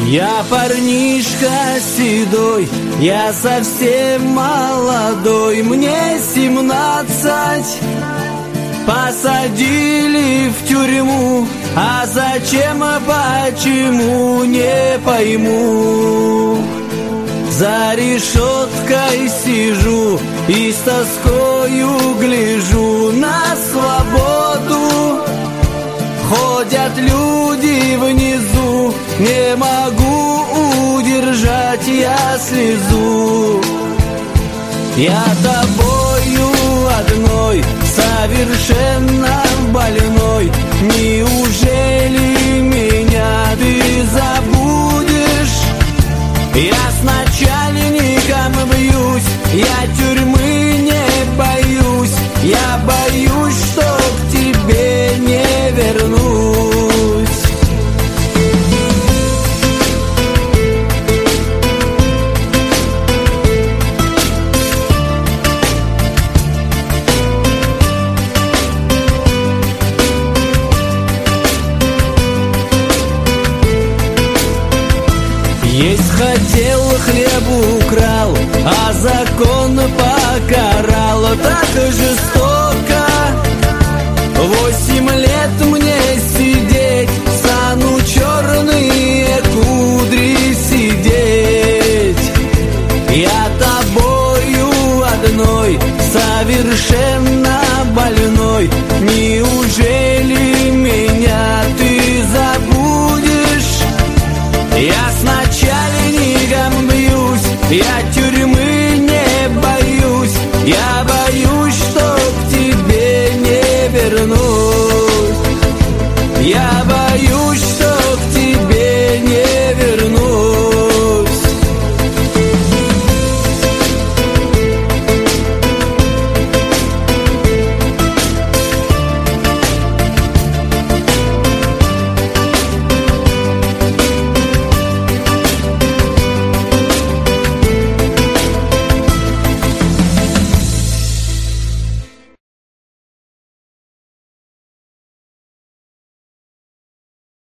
Я парнишка седой, я совсем молодой, мне 17. Посадили в тюрьму, а зачем, почему, не пойму. За решеткой сижу и с тоскою гляжу на свободу. Ходят люди внизу, не могу удержать я слезу. Я тобою одной, совершенно больной, неужели меня ты забудешь? Я с начальником бьюсь, я тюрьмы не боюсь, я боюсь, что к тебе не вернусь. Есть хотел, хлеб украл, а закон покарал так жестоко. 8 лет мы